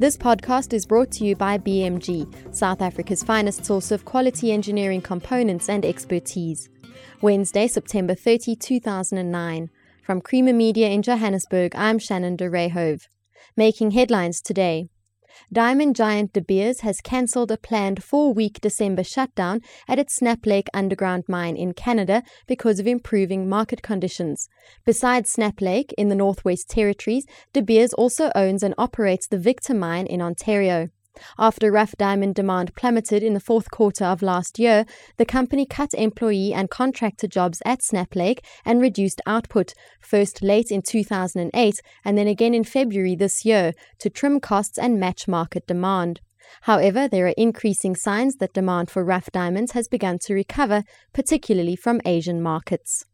This podcast is brought to you by BMG, South Africa's finest source of quality engineering components and expertise. Wednesday, September 30, 2009. From Creamer Media in Johannesburg, I'm Shannon de Rehove. Making headlines today. Diamond giant De Beers has cancelled a planned 4-week December shutdown at its Snap Lake underground mine in Canada because of improving market conditions. Besides Snap Lake in the Northwest Territories, De Beers also owns and operates the Victor mine in Ontario. After rough diamond demand plummeted in the fourth quarter of last year, the company cut employee and contractor jobs at Snap Lake and reduced output, first late in 2008 and then again in February this year, to trim costs and match market demand. However, there are increasing signs that demand for rough diamonds has begun to recover, particularly from Asian markets.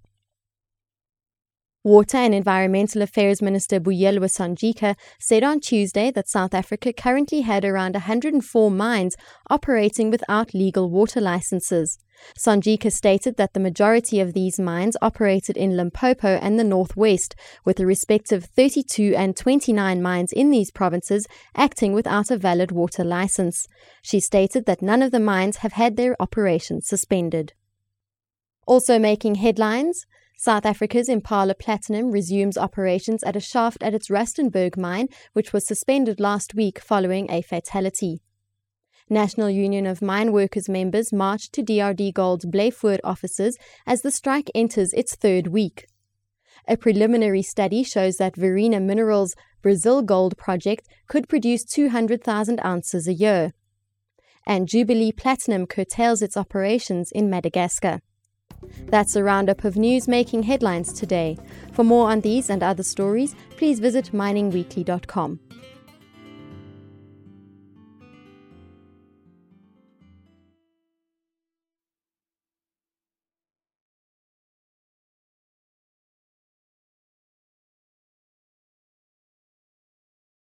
Water and Environmental Affairs Minister Buyelwa Sonjika said on Tuesday that South Africa currently had around 104 mines operating without legal water licenses. Sonjika stated that the majority of these mines operated in Limpopo and the Northwest, with the respective 32 and 29 mines in these provinces acting without a valid water license. She stated that none of the mines have had their operations suspended. Also making headlines, South Africa's Impala Platinum resumes operations at a shaft at its Rustenburg mine, which was suspended last week following a fatality. National Union of Mine Workers members marched to DRD Gold's Blyvoort offices as the strike enters its third week. A preliminary study shows that Verena Minerals' Brazil Gold project could produce 200,000 ounces a year. And Jubilee Platinum curtails its operations in Madagascar. That's a roundup of news making headlines today. For more on these and other stories, please visit miningweekly.com.